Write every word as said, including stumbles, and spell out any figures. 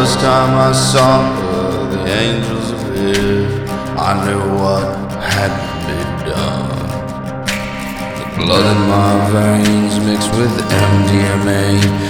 first time I saw her, the angels appeared. I knew what had to be done. The blood in my veins mixed with M D M A